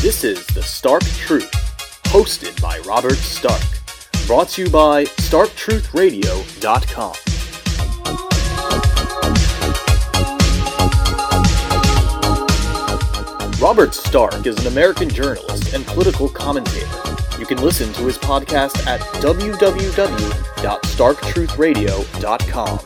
This is The Stark Truth, hosted by Robert Stark. Brought to you by StarkTruthRadio.com. Robert Stark is an American journalist and political commentator. You can listen to his podcast at www.StarkTruthRadio.com.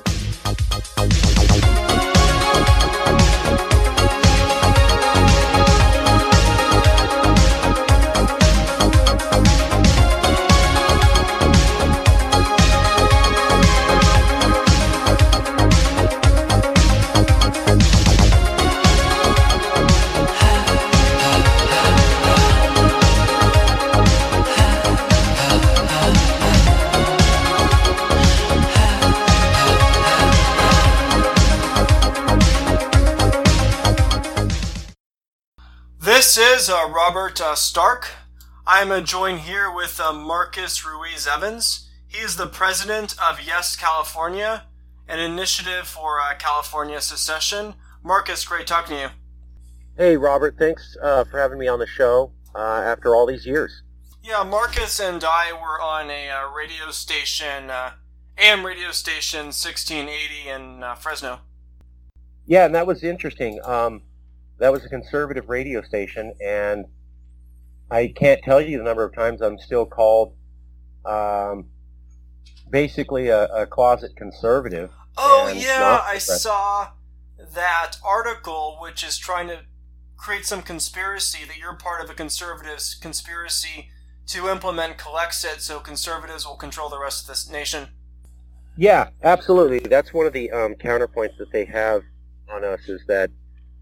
This is Robert Stark. I'm joined here with Marcus Ruiz Evans. He is the president of Yes California, an initiative for California secession. Marcus, great talking to you. Hey, Robert. Thanks for having me on the show after all these years. Yeah, Marcus and I were on a radio station, AM radio station 1680 in Fresno. Yeah, and that was interesting. That was a conservative radio station, and I can't tell you the number of times I'm still called basically a closet conservative. Oh, yeah, I saw that article, which is trying to create some conspiracy, that you're part of a conservatives conspiracy to implement Calexit so conservatives will control the rest of this nation. Yeah, absolutely. That's one of the counterpoints that they have on us, is that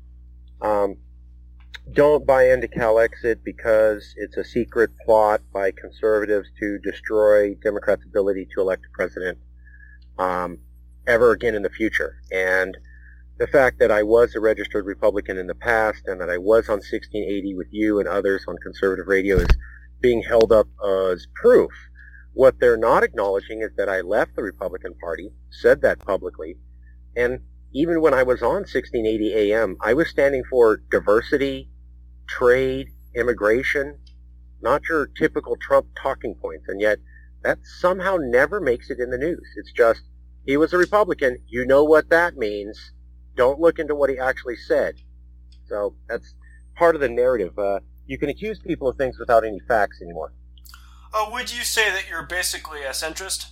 don't buy into Calexit because it's a secret plot by conservatives to destroy Democrats' ability to elect a president ever again in the future. And the fact that I was a registered Republican in the past and that I was on 1680 with you and others on conservative radio is being held up as proof. What they're not acknowledging is that I left the Republican Party, said that publicly, and even when I was on 1680 AM, I was standing for diversity, trade, immigration, not your typical Trump talking points, and yet that somehow never makes it in the news. It's just, he was a Republican, you know what that means, don't look into what he actually said. So that's part of the narrative. You can accuse people of things without any facts anymore. Would you say that you're basically a centrist?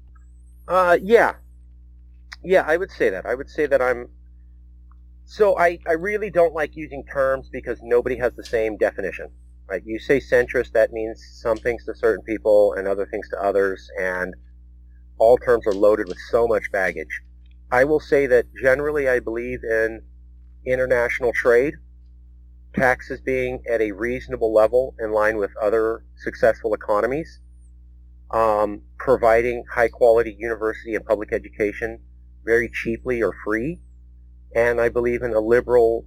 Yeah, I would say that. I would say that I'm... So I really don't like using terms because nobody has the same definition. Right? You say centrist, that means some things to certain people and other things to others, and all terms are loaded with so much baggage. I will say that generally I believe in international trade, taxes being at a reasonable level in line with other successful economies, providing high-quality university and public education very cheaply or free, and I believe in a liberal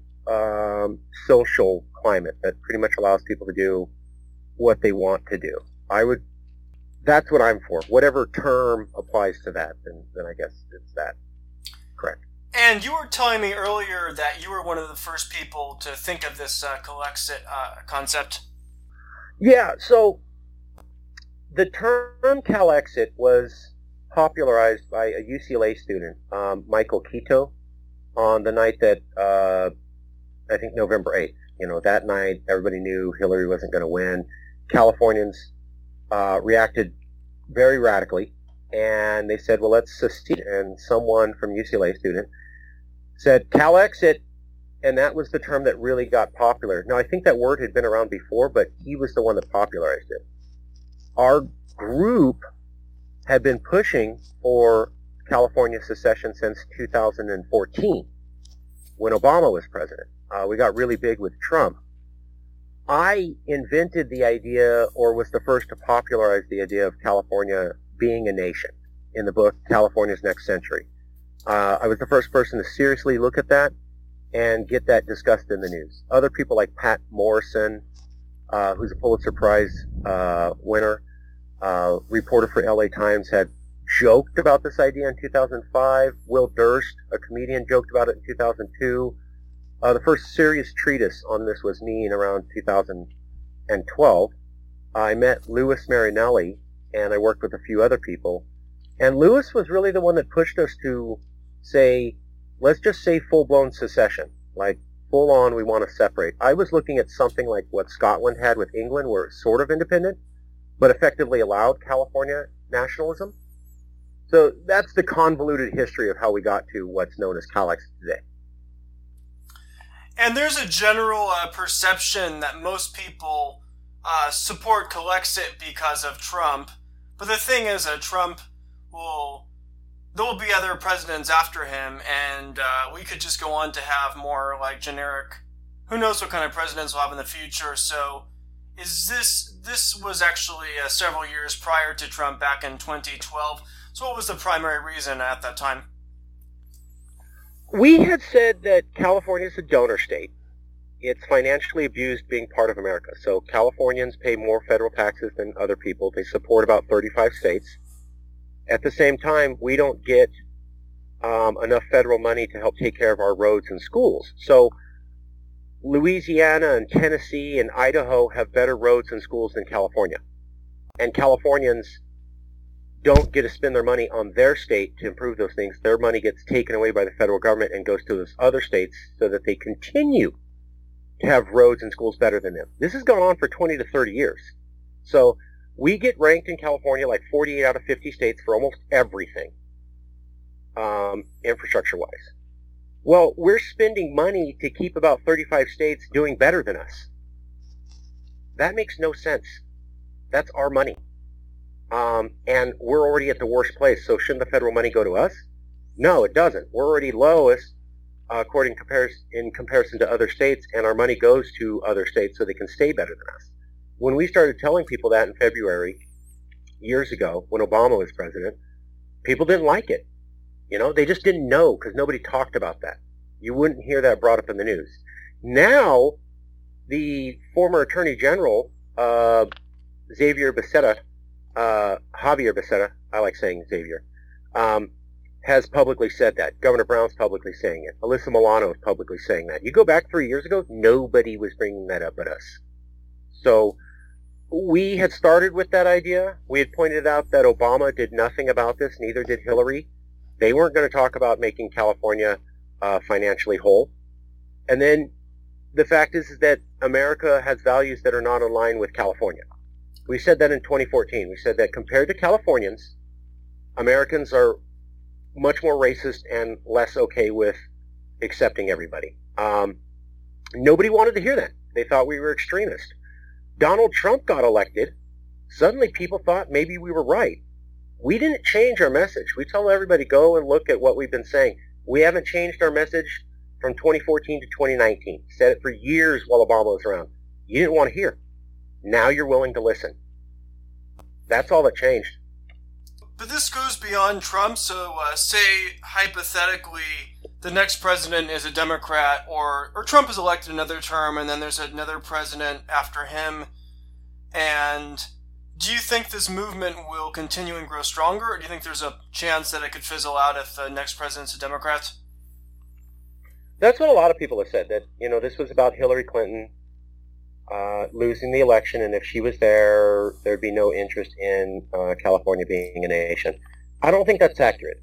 social climate that pretty much allows people to do what they want to do. That's what I'm for. Whatever term applies to that, then I guess it's that. Correct. And you were telling me earlier that you were one of the first people to think of this Calexit concept. Yeah, so the term Calexit was popularized by a UCLA student, Michael Quito, on the night that, I think November 8th. You know, that night everybody knew Hillary wasn't going to win. Californians reacted very radically, and they said, well, let's secede. And someone from UCLA student said, Calexit, and that was the term that really got popular. Now, I think that word had been around before, but he was the one that popularized it. Our group had been pushing for California secession since 2014, when Obama was president. We got really big with Trump. I invented the idea, or was the first to popularize the idea of California being a nation in the book California's Next Century. I was the first person to seriously look at that and get that discussed in the news. Other people like Pat Morrison, who's a Pulitzer Prize winner, reporter for LA Times, had joked about this idea in 2005. Will Durst, a comedian, joked about it in 2002. The first serious treatise on this was me in around 2000, 2012, I met Louis Marinelli, and I worked with a few other people. And Louis was really the one that pushed us to say, let's just say full-blown secession, like full on we want to separate. I was looking at something like what Scotland had with England, where it's sort of independent, but effectively allowed California nationalism. So that's the convoluted history of how we got to what's known as CalEx today. And there's a general perception that most people support Calexit because of Trump. But the thing is, Trump there will be other presidents after him, and we could just go on to have more like generic, who knows what kind of presidents we'll have in the future. So this was actually several years prior to Trump, back in 2012. So what was the primary reason at that time? We had said that California is a donor state. It's financially abused being part of America. So Californians pay more federal taxes than other people. They support about 35 states. At the same time, we don't get enough federal money to help take care of our roads and schools. So Louisiana and Tennessee and Idaho have better roads and schools than California. And Californians don't get to spend their money on their state to improve those things. Their money gets taken away by the federal government and goes to those other states so that they continue to have roads and schools better than them. This has gone on for 20 to 30 years. So we get ranked in California like 48 out of 50 states for almost everything, infrastructure-wise. Well, we're spending money to keep about 35 states doing better than us. That makes no sense. That's our money. And we're already at the worst place, so shouldn't the federal money go to us? No, it doesn't. We're already lowest in comparison to other states, and our money goes to other states so they can stay better than us. When we started telling people that in February, years ago, when Obama was president, people didn't like it. You know, they just didn't know because nobody talked about that. You wouldn't hear that brought up in the news. Now, the former Attorney General, Javier Becerra, I like saying Xavier, has publicly said that. Governor Brown's publicly saying it. Alyssa Milano is publicly saying that. You go back 3 years ago, nobody was bringing that up but us. So we had started with that idea. We had pointed out that Obama did nothing about this, neither did Hillary. They weren't going to talk about making California financially whole. And then the fact is that America has values that are not in line with California. We said that in 2014. We said that compared to Californians, Americans are much more racist and less okay with accepting everybody. Nobody wanted to hear that. They thought we were extremists. Donald Trump got elected. Suddenly people thought maybe we were right. We didn't change our message. We tell everybody, go and look at what we've been saying. We haven't changed our message from 2014 to 2019. Said it for years while Obama was around. You didn't want to hear. Now you're willing to listen. That's all that changed. But this goes beyond Trump, so say, hypothetically, the next president is a Democrat, or Trump is elected another term, and then there's another president after him, and do you think this movement will continue and grow stronger, or do you think there's a chance that it could fizzle out if the next president's a Democrat? That's what a lot of people have said, that, you know, this was about Hillary Clinton losing the election, and if she was there, there'd be no interest in California being a nation. I don't think that's accurate.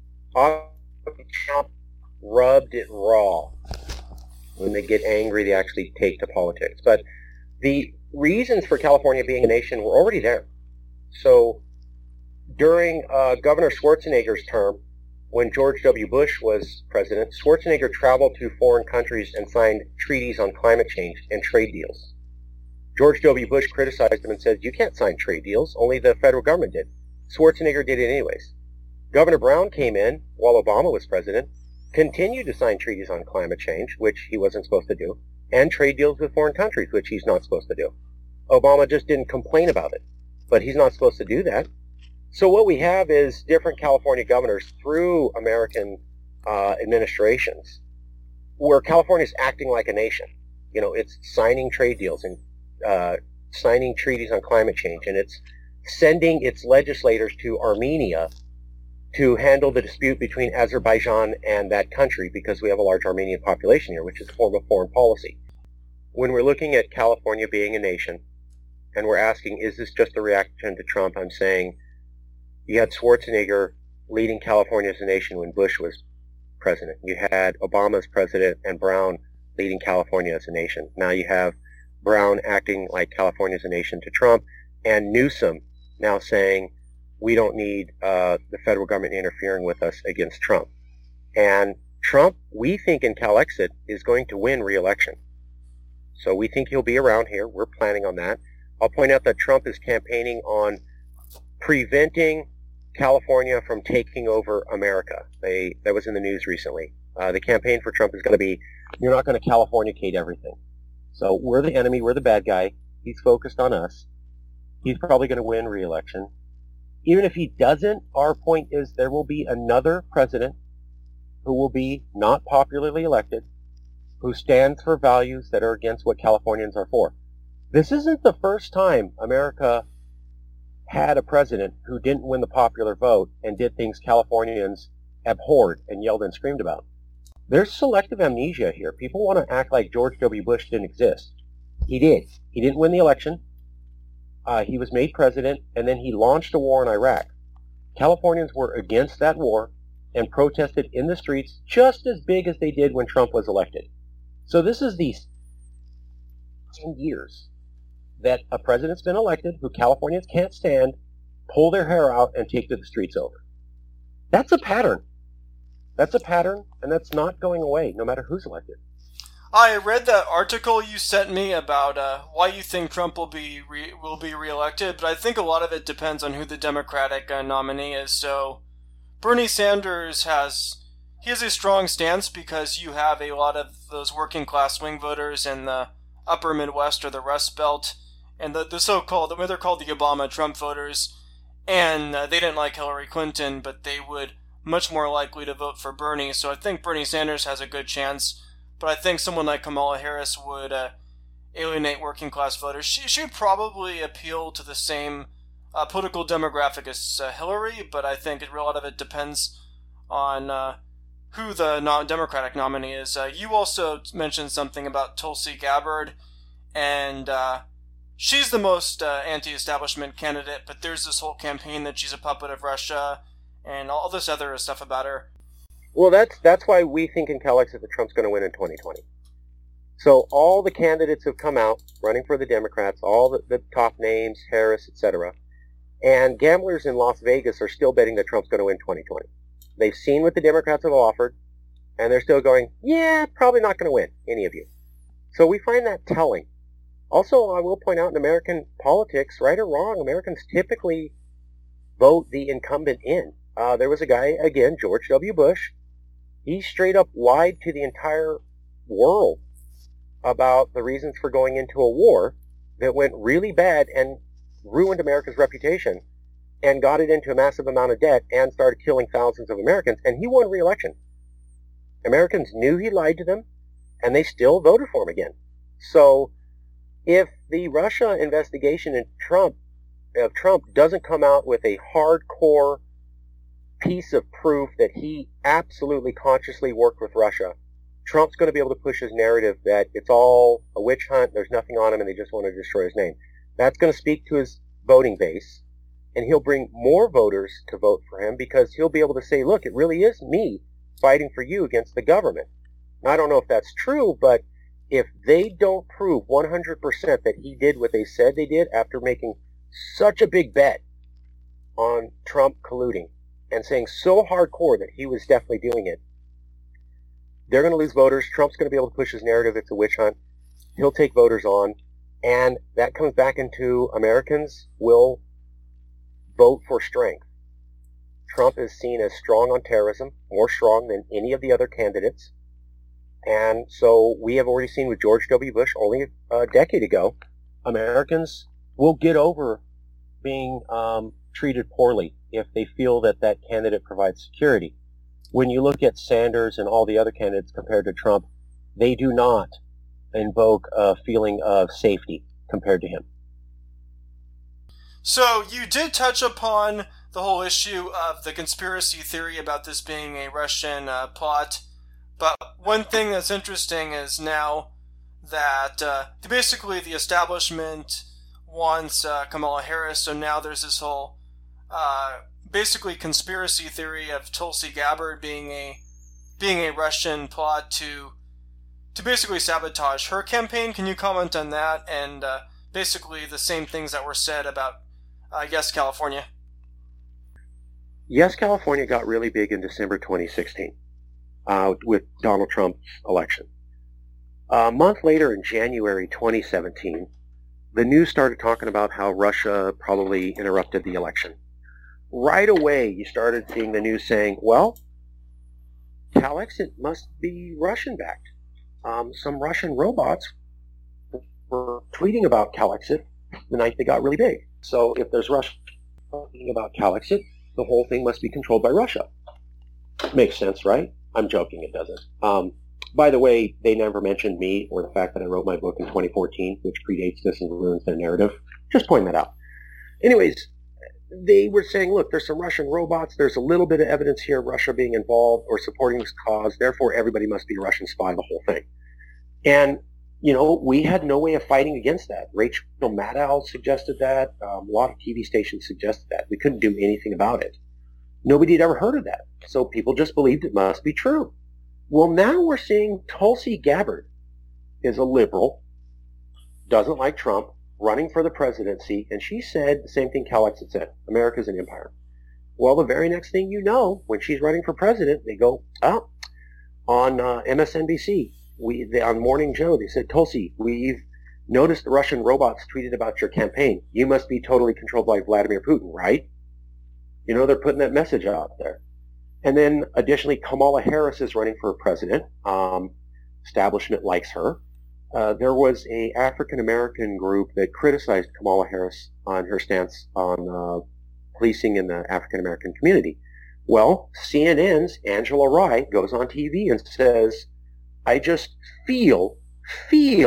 Trump rubbed it raw. When they get angry, they actually take to politics. But the reasons for California being a nation were already there. So during Governor Schwarzenegger's term, when George W. Bush was president, Schwarzenegger traveled to foreign countries and signed treaties on climate change and trade deals. George W. Bush criticized him and said, you can't sign trade deals, only the federal government did. Schwarzenegger did it anyways. Governor Brown came in while Obama was president, continued to sign treaties on climate change, which he wasn't supposed to do, and trade deals with foreign countries, which he's not supposed to do. Obama just didn't complain about it, but he's not supposed to do that. So what we have is different California governors through American administrations where California's acting like a nation. You know, it's signing trade deals and signing treaties on climate change, and it's sending its legislators to Armenia to handle the dispute between Azerbaijan and that country because we have a large Armenian population here, which is a form of foreign policy. When we're looking at California being a nation, and we're asking, is this just a reaction to Trump? I'm saying you had Schwarzenegger leading California as a nation when Bush was president. You had Obama as president and Brown leading California as a nation. Now you have Brown acting like California as a nation to Trump, and Newsom now saying we don't need the federal government interfering with us against Trump. And Trump, we think in CalExit, is going to win re-election. So we think he'll be around here. We're planning on that. I'll point out that Trump is campaigning on preventing California from taking over America. That was in the news recently. The campaign for Trump is going to be, you're not going to Californicate everything. So we're the enemy, we're the bad guy. He's focused on us. He's probably going to win re-election. Even if he doesn't, our point is there will be another president who will be not popularly elected, who stands for values that are against what Californians are for. This isn't the first time America had a president who didn't win the popular vote and did things Californians abhorred and yelled and screamed about. There's selective amnesia here. People want to act like George W. Bush didn't exist. He did. He didn't win the election. He was made president, and then he launched a war in Iraq. Californians were against that war and protested in the streets just as big as they did when Trump was elected. So this is the 10 years that a president's been elected who Californians can't stand, pull their hair out, and take to the streets over. That's a pattern. That's a pattern, and that's not going away, no matter who's elected. I read that article you sent me about why you think Trump will be reelected, but I think a lot of it depends on who the Democratic nominee is. So Bernie Sanders has a strong stance because you have a lot of those working class swing voters in the upper Midwest or the Rust Belt, and the so-called, they're called the Obama-Trump voters, and they didn't like Hillary Clinton, but they would much more likely to vote for Bernie. So I think Bernie Sanders has a good chance, but I think someone like Kamala Harris would alienate working class voters. She would probably appeal to the same political demographic as Hillary, but I think a lot of it depends on who the Democratic nominee is. You also mentioned something about Tulsi Gabbard, and she's the most anti-establishment candidate, but there's this whole campaign that she's a puppet of Russia and all this other stuff about her. Well, that's why we think in CalExit that Trump's going to win in 2020. So all the candidates have come out running for the Democrats, all the top names, Harris, etc. And gamblers in Las Vegas are still betting that Trump's going to win 2020. They've seen what the Democrats have offered, and they're still going, yeah, probably not going to win, any of you. So we find that telling. Also, I will point out in American politics, right or wrong, Americans typically vote the incumbent in. There was a guy, again, George W. Bush. He straight up lied to the entire world about the reasons for going into a war that went really bad and ruined America's reputation and got it into a massive amount of debt and started killing thousands of Americans, and he won re-election. Americans knew he lied to them, and they still voted for him again. So if the Russia investigation of Trump doesn't come out with a hardcore piece of proof that he absolutely consciously worked with Russia, Trump's going to be able to push his narrative that it's all a witch hunt, there's nothing on him, and they just want to destroy his name. That's going to speak to his voting base, and he'll bring more voters to vote for him because he'll be able to say, look, it really is me fighting for you against the government. Now, I don't know if that's true, but if they don't prove 100% that he did what they said they did after making such a big bet on Trump colluding and saying so hardcore that he was definitely doing it, they're going to lose voters. Trump's going to be able to push his narrative. It's a witch hunt. He'll take voters on. And that comes back into Americans will vote for strength. Trump is seen as strong on terrorism, more strong than any of the other candidates. And so we have already seen with George W. Bush only a decade ago, Americans will get over being treated poorly if they feel that that candidate provides security. When you look at Sanders and all the other candidates compared to Trump, they do not invoke a feeling of safety compared to him. So you did touch upon the whole issue of the conspiracy theory about this being a Russian plot, but one thing that's interesting is now that basically the establishment wants Kamala Harris, so now there's this whole basically conspiracy theory of Tulsi Gabbard being a Russian plot to basically sabotage her campaign. Can you comment on that and basically the same things that were said about Yes California? Yes California got really big in December 2016 with Donald Trump's election. A month later, in January 2017, the news started talking about how Russia probably interrupted the election. Right away, you started seeing the news saying, well, Calexit must be Russian-backed. Some Russian robots were tweeting about Calexit the night they got really big. So if there's Russia tweeting about Calexit, the whole thing must be controlled by Russia. Makes sense, right? I'm joking, it doesn't. By the way, they never mentioned me or the fact that I wrote my book in 2014, which predates this and ruins their narrative. Just pointing that out. Anyways, they were saying, look, there's some Russian robots. There's a little bit of evidence here of Russia being involved or supporting this cause. Therefore, everybody must be a Russian spy, the whole thing. And, you know, we had no way of fighting against that. Rachel Maddow suggested that. A lot of TV stations suggested that. We couldn't do anything about it. Nobody had ever heard of that. So people just believed it must be true. Well, now we're seeing Tulsi Gabbard is a liberal, doesn't like Trump, running for the presidency, and she said the same thing Calexit said, America's an empire. Well, the very next thing you know, when she's running for president, they go, on MSNBC, on Morning Joe, they said, Tulsi, we've noticed the Russian robots tweeted about your campaign. You must be totally controlled by Vladimir Putin, right? You know, they're putting that message out there. And then, additionally, Kamala Harris is running for president. Establishment likes her. There was a African-American group that criticized Kamala Harris on her stance on policing in the African-American community. Well, CNN's Angela Rye goes on TV and says, I just feel these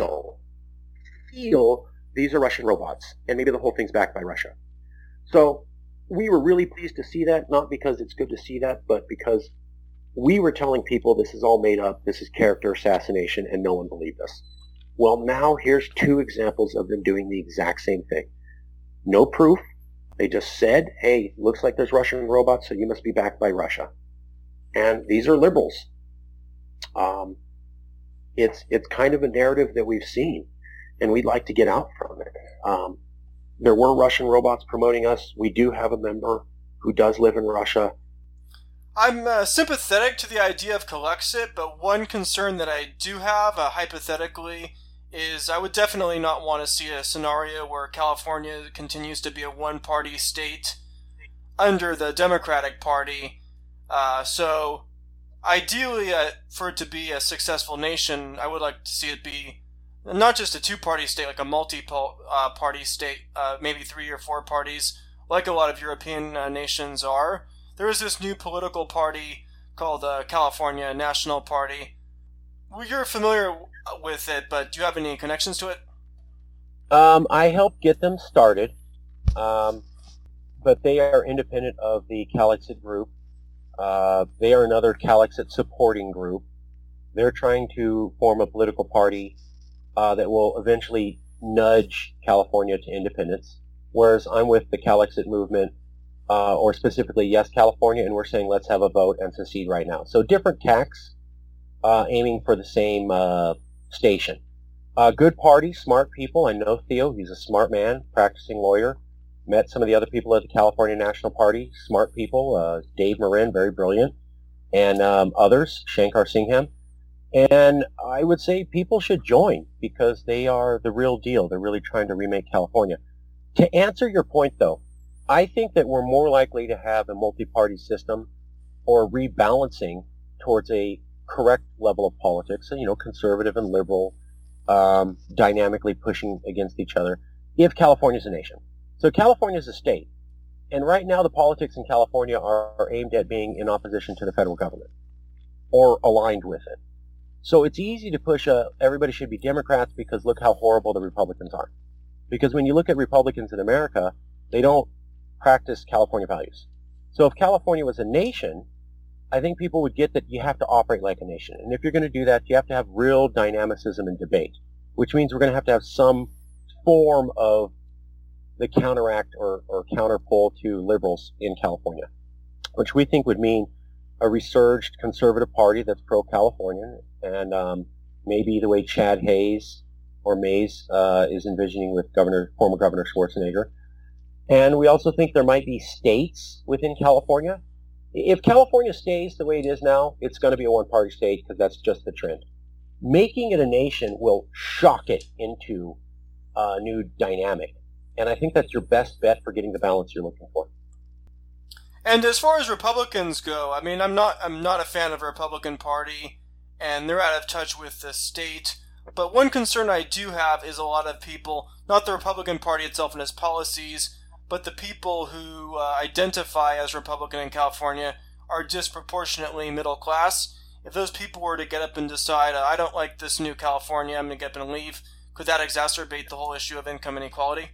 are Russian robots, and maybe the whole thing's backed by Russia. So we were really pleased to see that, not because it's good to see that, but because we were telling people this is all made up, this is character assassination, and no one believed us. Well, now here's two examples of them doing the exact same thing. No proof. They just said, hey, looks like there's Russian robots, so you must be backed by Russia. And these are liberals. It's kind of a narrative that we've seen, and we'd like to get out from it. There were Russian robots promoting us. We do have a member who does live in Russia. I'm sympathetic to the idea of Calexit, but one concern that I do have, hypothetically, is I would definitely not want to see a scenario where California continues to be a one-party state under the Democratic Party. So, ideally, for it to be a successful nation, I would like to see it be not just a two-party state, like a multi-party state, maybe 3 or 4 parties, like a lot of European nations are. There is this new political party called the California National Party. Well, you're familiar with it, but do you have any connections to it? I helped get them started, but they are independent of the Calexit group. They are another Calexit supporting group. They're trying to form a political party that will eventually nudge California to independence, whereas I'm with the Calexit movement, or specifically Yes California, and we're saying let's have a vote and secede right now. So different tacks, aiming for the same station. Good party, smart people. I know Theo, he's a smart man, practicing lawyer. Met some of the other people at the California National Party, smart people. Dave Marin, very brilliant, and others, Shankar Singham. And I would say people should join because they are the real deal. They're really trying to remake California. To answer your point, though, I think that we're more likely to have a multi-party system or rebalancing towards a correct level of politics, you know, conservative and liberal, dynamically pushing against each other, if California's a nation. So California's a state. And right now the politics in California are aimed at being in opposition to the federal government or aligned with it. So it's easy to push everybody should be Democrats because look how horrible the Republicans are. Because when you look at Republicans in America, they don't practice California values. So if California was a nation, I think people would get that you have to operate like a nation. And if you're going to do that, you have to have real dynamicism and debate, which means we're going to have some form of the counteract or counterpole to liberals in California, which we think would mean a resurged conservative party that's pro-Californian, and maybe the way Chad Hayes or Mays is envisioning with former Governor Schwarzenegger. And we also think there might be states within California. If California stays the way it is now, it's going to be a one-party state because that's just the trend. Making it a nation will shock it into a new dynamic. And I think that's your best bet for getting the balance you're looking for. And as far as Republicans go, I mean, I'm not a fan of the Republican Party, and they're out of touch with the state. But one concern I do have is a lot of people, not the Republican Party itself and its policies, but the people who identify as Republican in California are disproportionately middle class. If those people were to get up and decide, I don't like this new California, I'm going to get up and leave, could that exacerbate the whole issue of income inequality?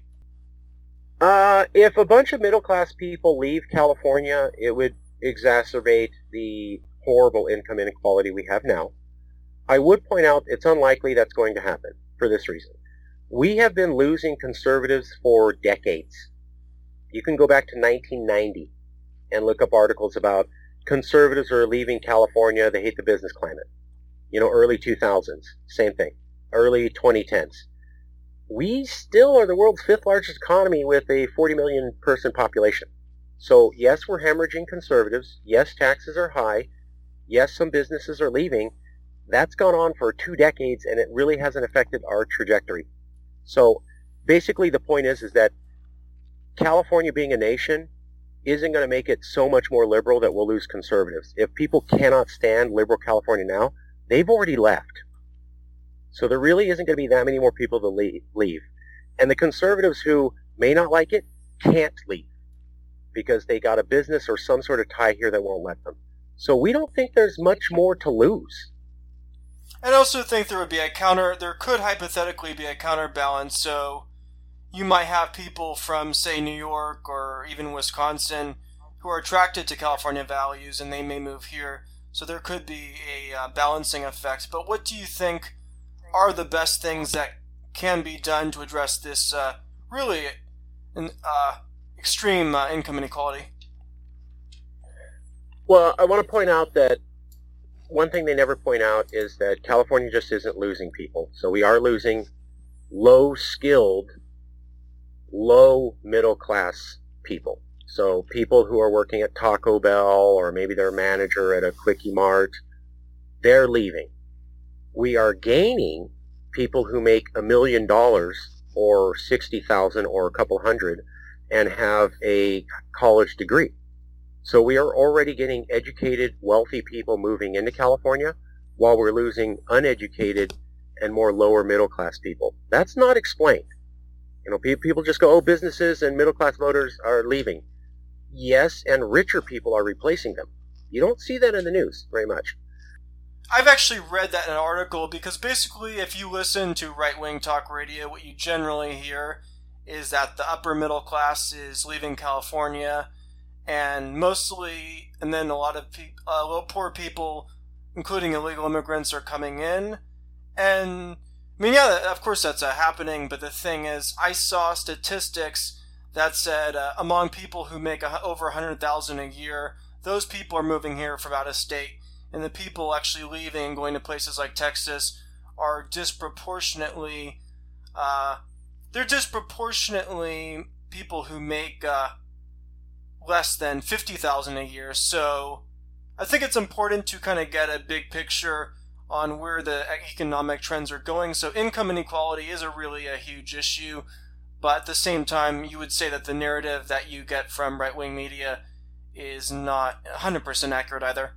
If a bunch of middle-class people leave California, it would exacerbate the horrible income inequality we have now. I would point out it's unlikely that's going to happen for this reason. We have been losing conservatives for decades. You can go back to 1990 and look up articles about conservatives are leaving California, they hate the business climate. Early 2000s, same thing. Early 2010s. We still are the world's fifth largest economy with a 40 million person population. So yes, we're hemorrhaging conservatives. Yes, taxes are high. Yes, some businesses are leaving. That's gone on for 2 decades, and it really hasn't affected our trajectory. So basically the point is that California being a nation isn't going to make it so much more liberal that we'll lose conservatives. If people cannot stand liberal California now, they've already left. So there really isn't going to be that many more people to leave. And the conservatives who may not like it can't leave because they got a business or some sort of tie here that won't let them. So we don't think there's much more to lose. I also think there could hypothetically be a counterbalance. So you might have people from, say, New York or even Wisconsin who are attracted to California values and they may move here. So there could be a balancing effect. But what do you think are the best things that can be done to address this really extreme income inequality? Well, I want to point out that one thing they never point out is that California just isn't losing people. So we are losing low-skilled, low-middle-class people. So people who are working at Taco Bell or maybe they're a manager at a Quickie Mart, they're leaving. We are gaining people who make $1 million or $60,000 or a couple hundred and have a college degree. So we are already getting educated, wealthy people moving into California while we're losing uneducated and more lower middle class people. That's not explained. People just go, businesses and middle class voters are leaving. Yes, and richer people are replacing them. You don't see that in the news very much. I've actually read that in an article because basically if you listen to right-wing talk radio, what you generally hear is that the upper middle class is leaving California and then a lot of poor people, including illegal immigrants, are coming in. And I mean, yeah, of course that's happening, but the thing is, I saw statistics that said among people who make over $100,000 a year, those people are moving here from out of state. And the people actually leaving and going to places like Texas are disproportionately people who make less than $50,000 a year. So I think it's important to kind of get a big picture on where the economic trends are going. So income inequality is really a huge issue, but at the same time, you would say that the narrative that you get from right-wing media is not 100% accurate either.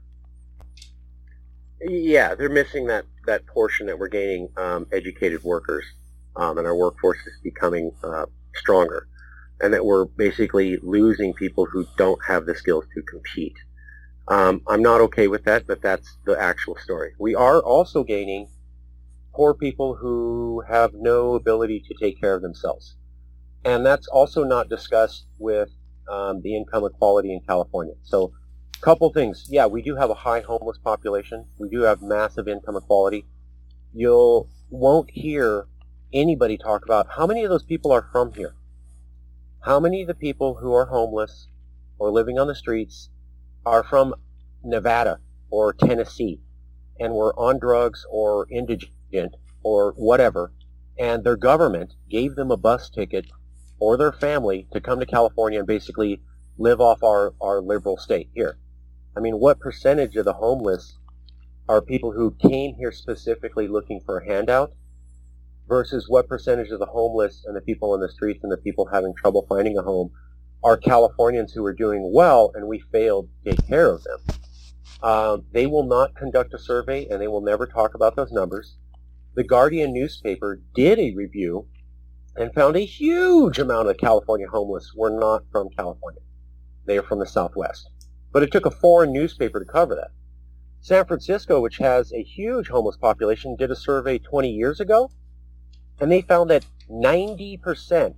Yeah, they're missing that portion that we're gaining educated workers, and our workforce is becoming stronger, and that we're basically losing people who don't have the skills to compete. I'm not okay with that, but that's the actual story. We are also gaining poor people who have no ability to take care of themselves, and that's also not discussed with the income equality in California. So couple things. Yeah, we do have a high homeless population. We do have massive income inequality. You won't hear anybody talk about how many of those people are from here. how many of the people who are homeless or living on the streets are from Nevada or Tennessee and were on drugs or indigent or whatever, and their government gave them a bus ticket or their family to come to California and basically live off our liberal state here? I mean, what percentage of the homeless are people who came here specifically looking for a handout versus what percentage of the homeless and the people on the streets and the people having trouble finding a home are Californians who are doing well and we failed to take care of them? They will not conduct a survey and they will never talk about those numbers. The Guardian newspaper did a review and found a huge amount of California homeless were not from California. They are from the Southwest. But it took a foreign newspaper to cover that. San Francisco, which has a huge homeless population, did a survey 20 years ago, and they found that 90%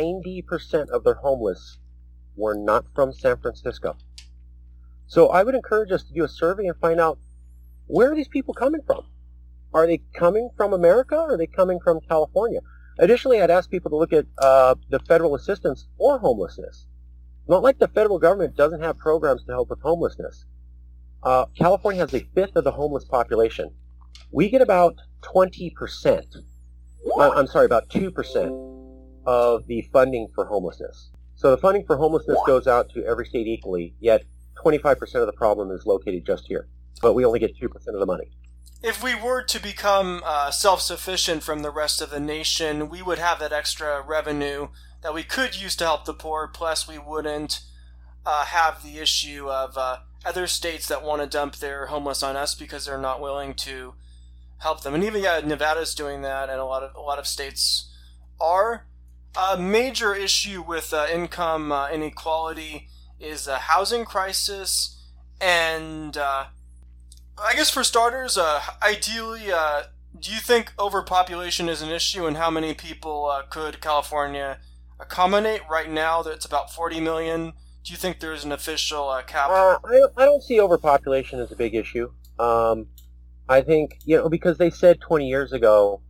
of their homeless were not from San Francisco. So I would encourage us to do a survey and find out, where are these people coming from? Are they coming from America or are they coming from California? Additionally, I'd ask people to look at the federal assistance for homelessness. Not like the federal government doesn't have programs to help with homelessness. California has a fifth of the homeless population. We get about 20%. I'm sorry, about 2% of the funding for homelessness. So the funding for homelessness goes out to every state equally, yet 25% of the problem is located just here. But we only get 2% of the money. If we were to become self-sufficient from the rest of the nation, we would have that extra revenue that we could use to help the poor, plus we wouldn't have the issue of other states that want to dump their homeless on us because they're not willing to help them. And even Nevada's doing that, and a lot of states are. A major issue with income inequality is a housing crisis, and I guess for starters, ideally, do you think overpopulation is an issue, and how many people could California accommodate? Right now, it's about 40 million. Do you think there's an official cap? I don't see overpopulation as a big issue. I think, because they said 20 years ago,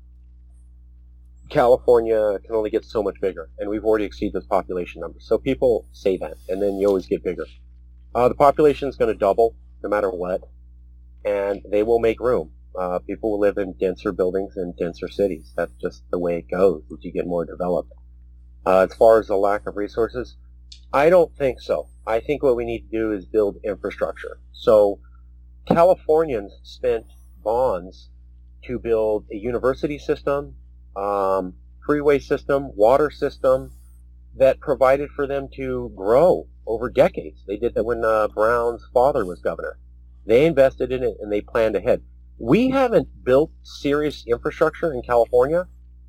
California can only get so much bigger, and we've already exceeded those population numbers. So people say that, and then you always get bigger. The population is going to double no matter what, and they will make room. People will live in denser buildings and denser cities. That's just the way it goes as you get more developed. As far as the lack of resources, I don't think so. I think what we need to do is build infrastructure. So Californians spent bonds to build a university system, freeway system, water system that provided for them to grow over decades. They did that when Brown's father was governor. They invested in it and they planned ahead. We haven't built serious infrastructure in California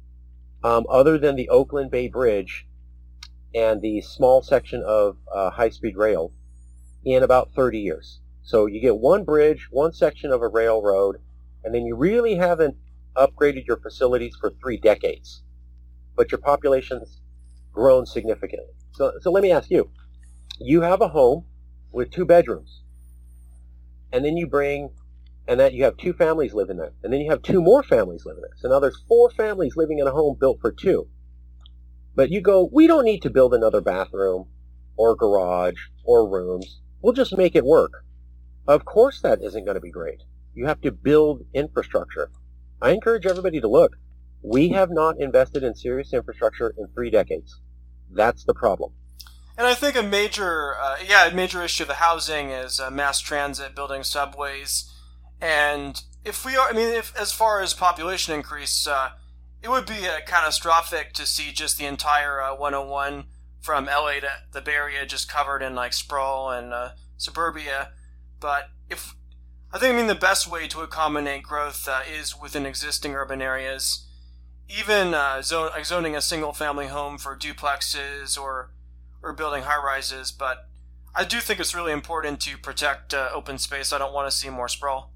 other than the Oakland Bay Bridge and the small section of high-speed rail in about 30 years. So you get one bridge, one section of a railroad, and then you really haven't upgraded your facilities for 3 decades. But your population's grown significantly. So let me ask you. You have a home with 2 bedrooms, and then you have 2 families living there, and then you have 2 more families living there. So now there's 4 families living in a home built for 2. But you go, we don't need to build another bathroom or garage or rooms. We'll just make it work. Of course that isn't going to be great. You have to build infrastructure. I encourage everybody to look. We have not invested in serious infrastructure in 3 decades. That's the problem. And I think a major issue of the housing is mass transit, building subways, and if as far as population increase, it would be catastrophic to see just the entire 101 from LA to the Bay Area just covered in sprawl and suburbia. But the best way to accommodate growth is within existing urban areas. Even zoning a single-family home for duplexes or building high-rises. But I do think it's really important to protect open space. I don't want to see more sprawl.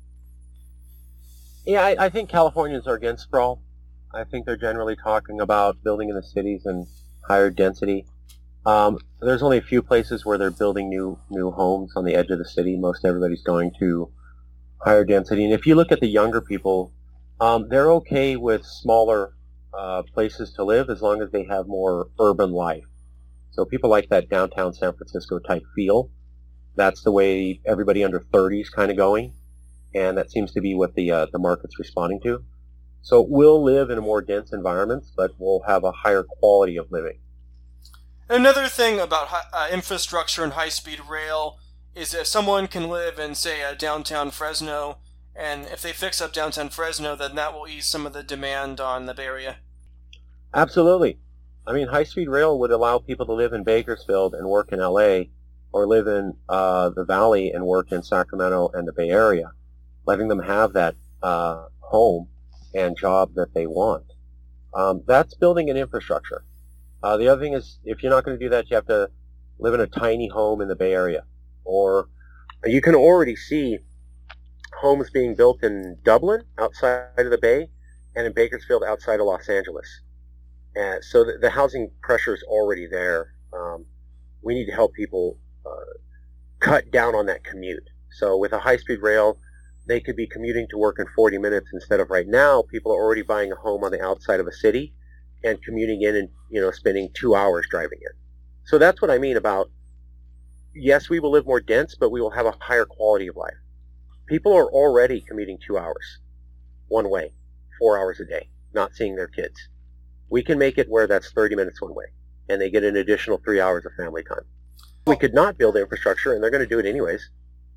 Yeah, I think Californians are against sprawl. I think they're generally talking about building in the cities and higher density. There's only a few places where they're building new homes on the edge of the city. Most everybody's going to higher density. And if you look at the younger people, they're okay with smaller places to live as long as they have more urban life. So people like that downtown San Francisco type feel. That's the way everybody under 30 is kind of going, and that seems to be what the market's responding to. So we'll live in a more dense environments, but we'll have a higher quality of living. Another thing about infrastructure and high-speed rail is if someone can live in, say, downtown Fresno, and if they fix up downtown Fresno, then that will ease some of the demand on the Bay Area. Absolutely. I mean, high-speed rail would allow people to live in Bakersfield and work in LA, or live in the Valley and work in Sacramento and the Bay Area, letting them have that home and job that they want. That's building an infrastructure. The other thing is, if you're not going to do that, you have to live in a tiny home in the Bay Area. Or you can already see homes being built in Dublin, outside of the Bay, and in Bakersfield, outside of Los Angeles. So the housing pressure is already there. We need to help people cut down on that commute. So with a high-speed rail, they could be commuting to work in 40 minutes instead of right now. People are already buying a home on the outside of a city and commuting in and spending 2 hours driving in. So that's what I mean about, yes, we will live more dense, but we will have a higher quality of life. People are already commuting 2 hours one way, 4 hours a day, not seeing their kids. We can make it where that's 30 minutes one way, and they get an additional 3 hours of family time. We could not build infrastructure, and they're going to do it anyways.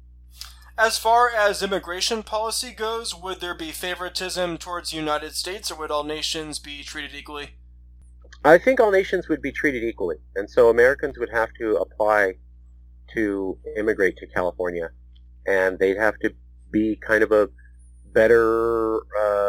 As far as immigration policy goes, would there be favoritism towards the United States, or would all nations be treated equally? I think all nations would be treated equally, and so Americans would have to apply to immigrate to California, and they'd have to be kind of a better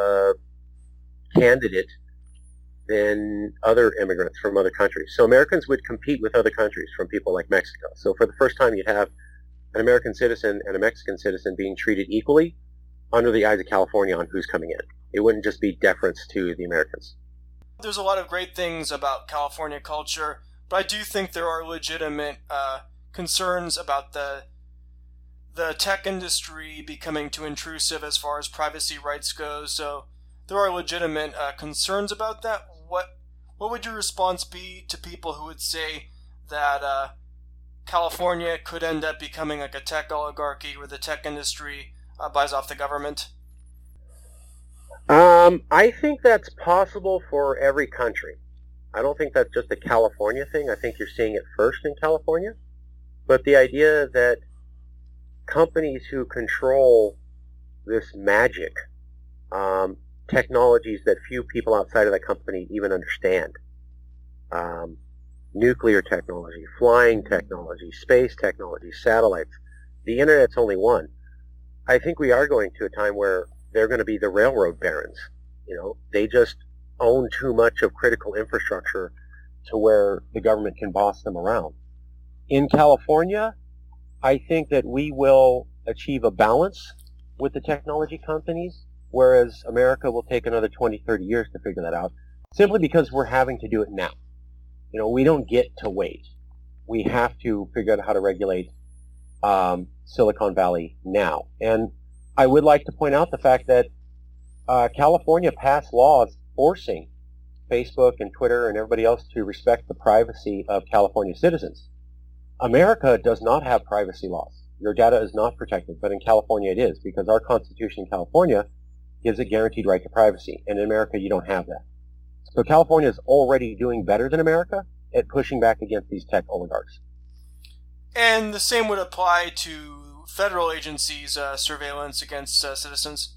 candidate than other immigrants from other countries. So Americans would compete with other countries from people like Mexico. So for the first time, you'd have an American citizen and a Mexican citizen being treated equally under the eyes of California on who's coming in. It wouldn't just be deference to the Americans. There's a lot of great things about California culture, but I do think there are legitimate concerns about the tech industry becoming too intrusive as far as privacy rights goes. So there are legitimate concerns about that. What would your response be to people who would say that California could end up becoming like a tech oligarchy where the tech industry buys off the government? I think that's possible for every country. I don't think that's just a California thing. I think you're seeing it first in California. But the idea that companies who control this magic, technologies that few people outside of that company even understand, nuclear technology, flying technology, space technology, satellites, the internet's only one. I think we are going to a time where they're going to be the railroad barons. They just own too much of critical infrastructure to where the government can boss them around. In California, I think that we will achieve a balance with the technology companies, whereas America will take another 20, 30 years to figure that out, simply because we're having to do it now. We don't get to wait. We have to figure out how to regulate Silicon Valley now. And I would like to point out the fact that California passed laws forcing Facebook and Twitter and everybody else to respect the privacy of California citizens. America does not have privacy laws. Your data is not protected, but in California it is, because our Constitution in California gives a guaranteed right to privacy, and in America you don't have that. So California is already doing better than America at pushing back against these tech oligarchs. And the same would apply to federal agencies' surveillance against citizens?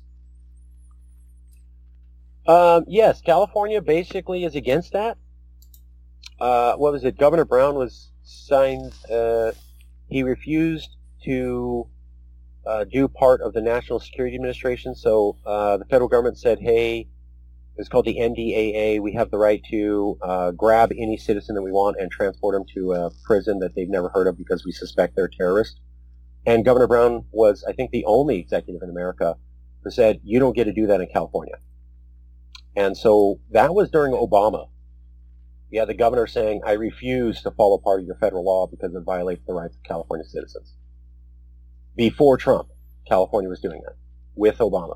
Yes, California basically is against that. What was it? Governor Brown was signed. He refused to do part of the National Security Administration. So the federal government said, hey, it's called the NDAA. We have the right to grab any citizen that we want and transport them to a prison that they've never heard of because we suspect they're terrorists. And Governor Brown was, I think, the only executive in America who said, you don't get to do that in California. And so that was during Obama. You had the governor saying, I refuse to follow part of your federal law because it violates the rights of California citizens. Before Trump, California was doing that with Obama.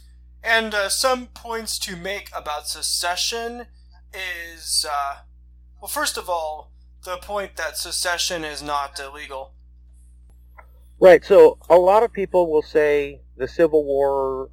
And some points to make about secession is Well, first of all, the point that secession is not illegal. Right, so a lot of people will say the Civil War,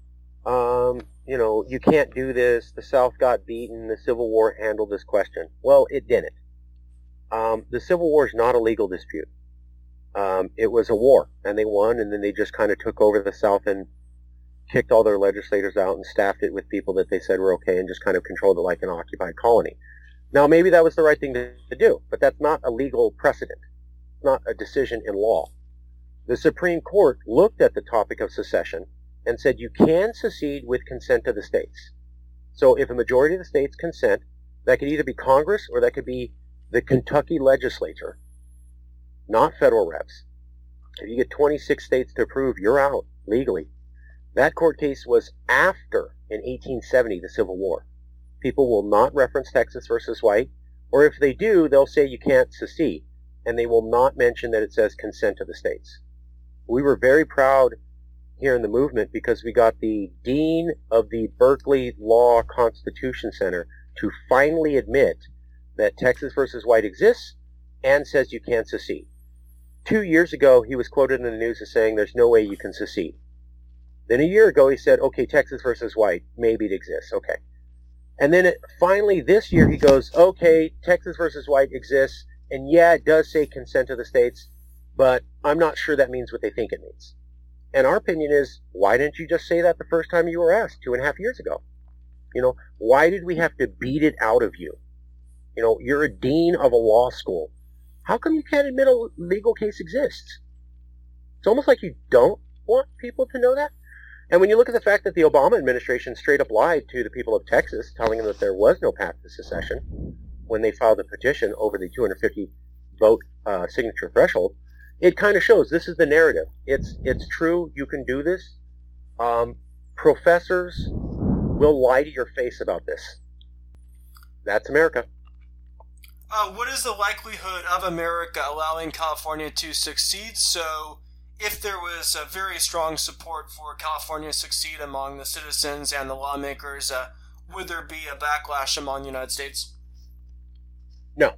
you can't do this, the South got beaten, the Civil War handled this question. Well, it didn't. The Civil War is not a legal dispute. It was a war, and they won, and then they just kind of took over the South and kicked all their legislators out and staffed it with people that they said were okay and just kind of controlled it like an occupied colony. Now, maybe that was the right thing to do, but that's not a legal precedent. It's not a decision in law. The Supreme Court looked at the topic of secession and said you can secede with consent of the states. So if a majority of the states consent, that could either be Congress or that could be the Kentucky legislature, not federal reps. If you get 26 states to approve, you're out legally. That court case was after, in 1870, the Civil War. People will not reference Texas versus White, or if they do, they'll say you can't secede, and they will not mention that it says consent of the states. We were very proud here in the movement because we got the dean of the Berkeley Law Constitution Center to finally admit that Texas versus White exists and says you can't secede. 2 years ago, he was quoted in the news as saying there's no way you can secede. Then a year ago, he said, okay, Texas versus White, maybe it exists, okay. And then finally this year, he goes, okay, Texas versus White exists, and yeah, it does say consent of the states, but I'm not sure that means what they think it means. And our opinion is, why didn't you just say that the first time you were asked 2.5 years ago? Why did we have to beat it out of you? You're a dean of a law school. How come you can't admit a legal case exists? It's almost like you don't want people to know that. And when you look at the fact that the Obama administration straight up lied to the people of Texas, telling them that there was no path to secession when they filed a petition over the 250 vote signature threshold, it kind of shows this is the narrative. It's true. You can do this. Professors will lie to your face about this. That's America. What is the likelihood of America allowing California to succeed? So, if there was a very strong support for California to succeed among the citizens and the lawmakers, would there be a backlash among the United States? No.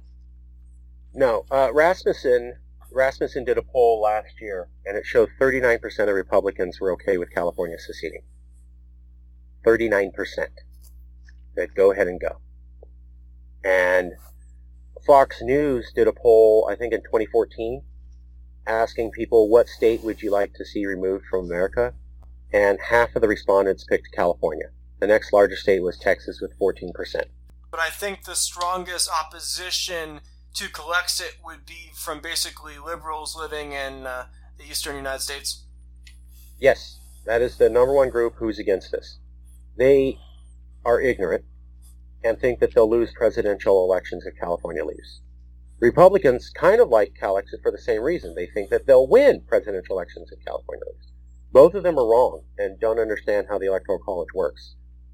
Rasmussen did a poll last year, and it showed 39% of Republicans were okay with California seceding. 39%. That go ahead and go. And Fox News did a poll, I think in 2014, asking people what state would you like to see removed from America, and half of the respondents picked California. The next largest state was Texas with 14%. But I think the strongest opposition to Calexit would be from basically liberals living in the eastern United States. Yes, that is the number one group who's against this. They are ignorant and think that they'll lose presidential elections if California leaves. Republicans kind of like Calexit for the same reason. They think that they'll win presidential elections if California leaves. Both of them are wrong and don't understand how the Electoral College works.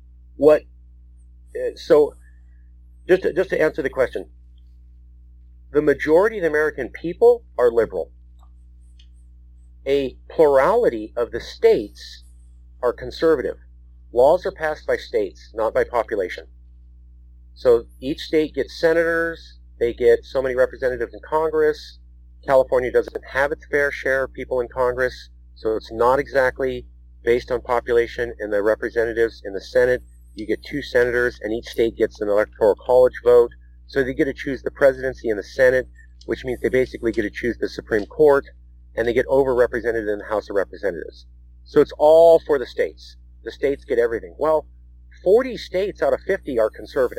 So, just to answer the question, the majority of the American people are liberal. A plurality of the states are conservative. Laws are passed by states, not by population. So each state gets senators, they get so many representatives in Congress. California doesn't have its fair share of people in Congress, so it's not exactly based on population. And the representatives in the Senate, you get 2 senators, and each state gets an electoral college vote. So they get to choose the presidency and the Senate, which means they basically get to choose the Supreme Court, and they get overrepresented in the House of Representatives. So it's all for the states. The states get everything. Well, 40 states out of 50 are conservative.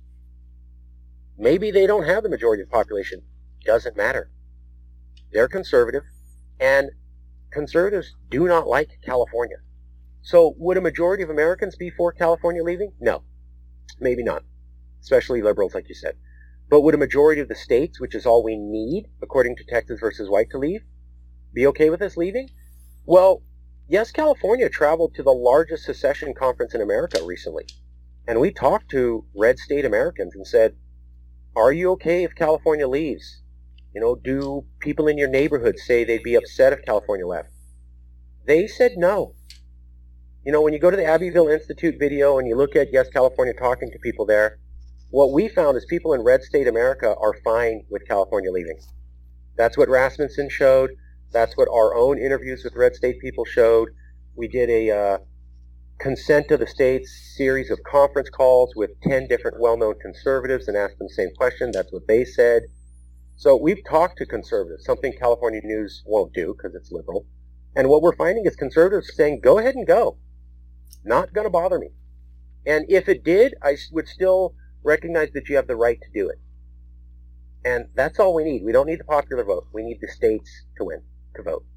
Maybe they don't have the majority of the population. Doesn't matter. They're conservative, and conservatives do not like California. So would a majority of Americans be for California leaving? No. Maybe not. Especially liberals, like you said. But would a majority of the states, which is all we need, according to Texas versus White, to leave, be okay with us leaving? Well, yes, California traveled to the largest secession conference in America recently. And we talked to red state Americans and said, are you okay if California leaves? Do people in your neighborhood say they'd be upset if California left? They said no. When you go to the Abbeville Institute video and you look at Yes California talking to people there, what we found is people in red state America are fine with California leaving. That's what Rasmussen showed. That's what our own interviews with red state people showed. We did a consent of the states series of conference calls with 10 different well-known conservatives and asked them the same question. That's what they said. So we've talked to conservatives, something California News won't do because it's liberal. And what we're finding is conservatives saying, go ahead and go. Not going to bother me. And if it did, I would still recognize that you have the right to do it. And that's all we need. We don't need the popular vote. We need the states to win, to vote.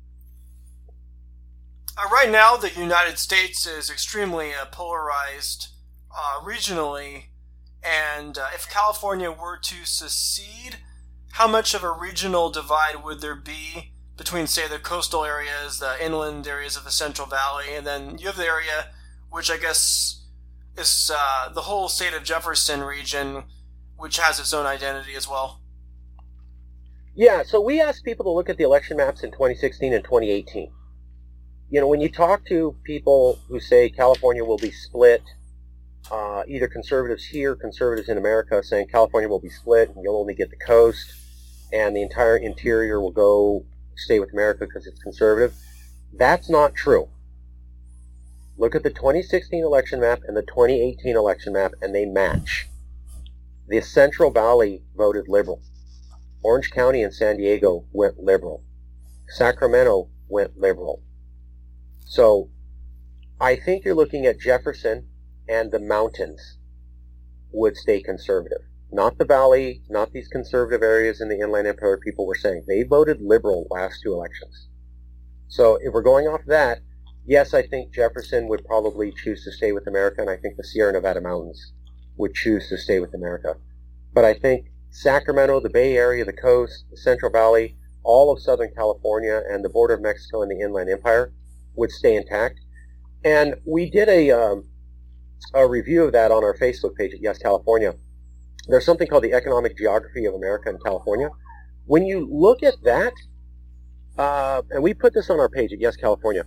Right now, the United States is extremely polarized regionally. And if California were to secede, how much of a regional divide would there be between, say, the coastal areas, the inland areas of the Central Valley, and then you have the area, which I guess is the whole state of Jefferson region, which has its own identity as well? Yeah, so we asked people to look at the election maps in 2016 and 2018. You know, when you talk to people who say California will be split, either conservatives here, conservatives in America, saying California will be split and you'll only get the coast, and the entire interior will stay with America because it's conservative, that's not true. Look at the 2016 election map and the 2018 election map, and they match. The Central Valley voted liberal. Orange County and San Diego went liberal. Sacramento went liberal. So I think you're looking at Jefferson and the mountains would stay conservative. Not the valley, not these conservative areas in the Inland Empire people were saying. They voted liberal last two elections. So if we're going off that, yes, I think Jefferson would probably choose to stay with America, and I think the Sierra Nevada mountains would choose to stay with America. But I think Sacramento, the Bay Area, the coast, the Central Valley, all of Southern California, and the border of Mexico and the Inland Empire would stay intact. And we did a review of that on our Facebook page at Yes California. There's something called the Economic Geography of America and California. When you look at that, and we put this on our page at Yes California,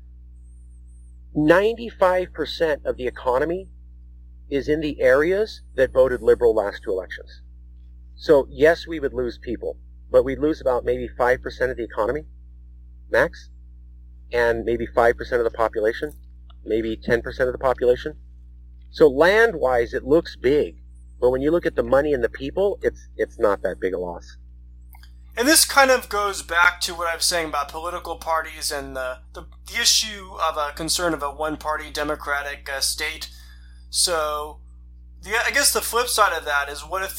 95% of the economy is in the areas that voted liberal last two elections. So yes, we would lose people, but we'd lose about maybe 5% of the economy, max, and maybe 5% of the population, maybe 10% of the population. So land-wise, it looks big, but when you look at the money and the people, it's not that big a loss. And this kind of goes back to what I was saying about political parties and the issue of a concern of a one-party democratic state. So I guess the flip side of that is what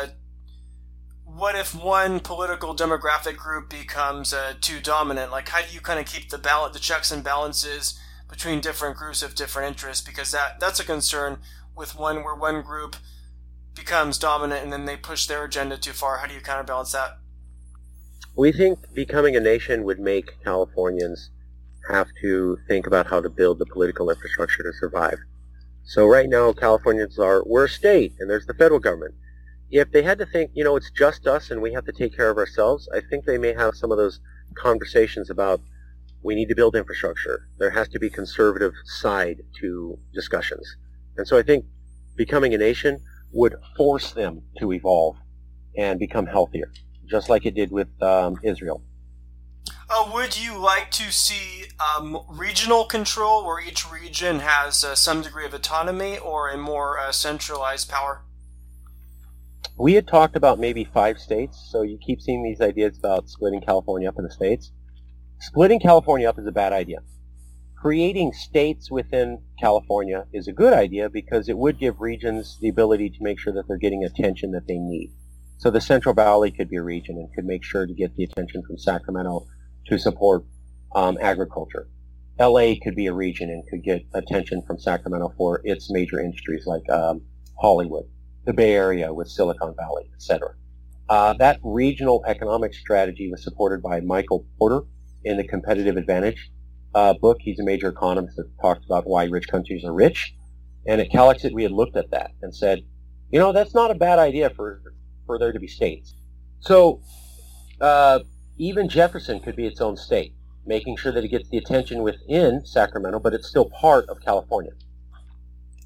if one political demographic group becomes too dominant? Like, how do you kind of keep the checks and balances between different groups of different interests? Because that's a concern with where one group becomes dominant and then they push their agenda too far. How do you counterbalance that? We think becoming a nation would make Californians have to think about how to build the political infrastructure to survive. So right now, Californians we're a state, and there's the federal government. If they had to think, it's just us and we have to take care of ourselves, I think they may have some of those conversations about we need to build infrastructure. There has to be conservative side to discussions. And so I think becoming a nation would force them to evolve and become healthier, just like it did with Israel. Would you like to see regional control where each region has some degree of autonomy or a more centralized power? We had talked about maybe 5 states, so you keep seeing these ideas about splitting California up into states. Splitting California up is a bad idea. Creating states within California is a good idea because it would give regions the ability to make sure that they're getting attention that they need. So the Central Valley could be a region and could make sure to get the attention from Sacramento to support agriculture. LA could be a region and could get attention from Sacramento for its major industries like Hollywood, the Bay Area with Silicon Valley, etc. That regional economic strategy was supported by Michael Porter in the Competitive Advantage book. He's a major economist that talks about why rich countries are rich. And at Calexit, we had looked at that and said, that's not a bad idea for there to be states. So even Jefferson could be its own state, making sure that it gets the attention within Sacramento, but it's still part of California.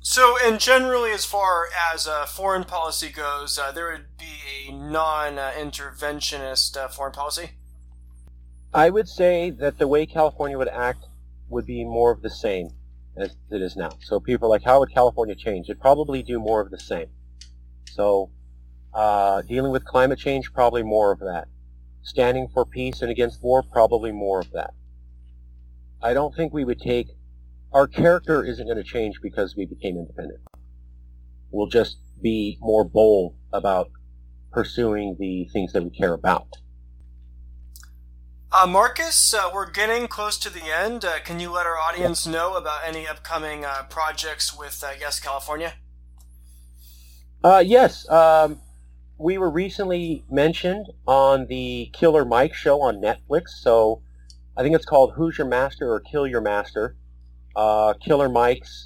So, and generally, as far as foreign policy goes, there would be a non-interventionist foreign policy? I would say that the way California would act would be more of the same as it is now. So people are like, how would California change? It'd probably do more of the same. So dealing with climate change, probably more of that. Standing for peace and against war, probably more of that. I don't think we would take... Our character isn't going to change because we became independent. We'll just be more bold about pursuing the things that we care about. Marcus, we're getting close to the end. Can you let our audience know about any upcoming projects with Yes California? Yes. We were recently mentioned on the Killer Mike show on Netflix. So I think it's called Who's Your Master or Kill Your Master. Killer Mike's,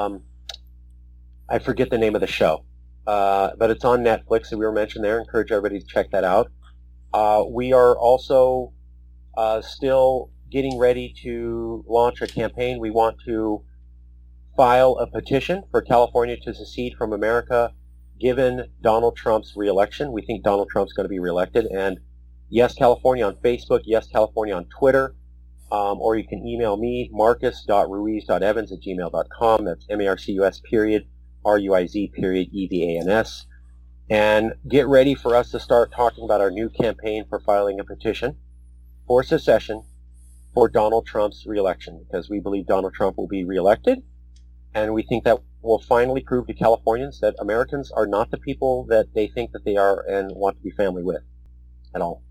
I forget the name of the show, but it's on Netflix, so we were mentioned there. Encourage everybody to check that out. We are also still getting ready to launch a campaign. We want to file a petition for California to secede from America given Donald Trump's reelection. We think Donald Trump's going to be reelected. And Yes California on Facebook, Yes California on Twitter, or you can email me, marcus.ruiz.evans@gmail.com. That's MARCUS RUIZ EVANS. And get ready for us to start talking about our new campaign for filing a petition for secession for Donald Trump's reelection, because we believe Donald Trump will be reelected, and we think that will finally prove to Californians that Americans are not the people that they think that they are and want to be family with at all.